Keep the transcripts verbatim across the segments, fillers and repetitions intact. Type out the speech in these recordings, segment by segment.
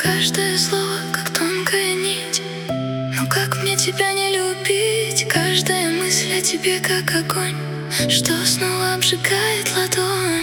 Каждое слово, как тонкая нить. Но как мне тебя не любить? Каждая мысль о тебе, как огонь, что снова обжигает ладонь.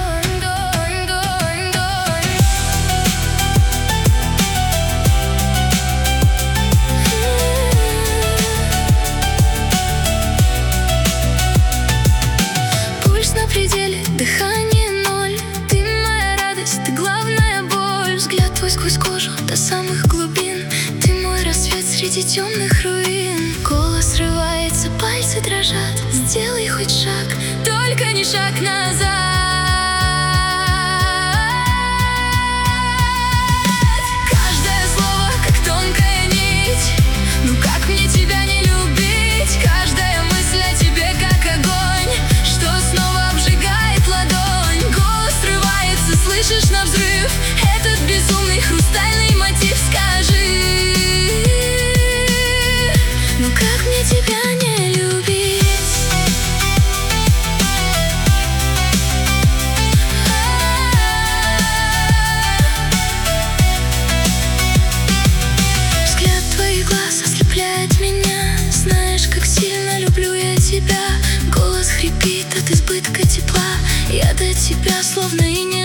Пульс на пределе, дыхание ноль. Ты моя радость, ты главная боль. Взгляд твой сквозь кожу до самых глубин. Ты мой рассвет среди темных руин. Голос срывается, пальцы дрожат. Сделай хоть шаг, только не шаг назад. Каждое слово, как тонкая нить. Ну как мне тебя не любить? Каждая мысль о тебе, как огонь, что снова обжигает ладонь. Голос срывается, слышишь навзрыв. Этот безумный хрустальный мотив. Скажи, ну как мне тебя не любить? Взгляд твоих глаз ослепляет меня. Знаешь, как сильно люблю я тебя. Голос хрипит от избытка тепла. Я до тебя словно и не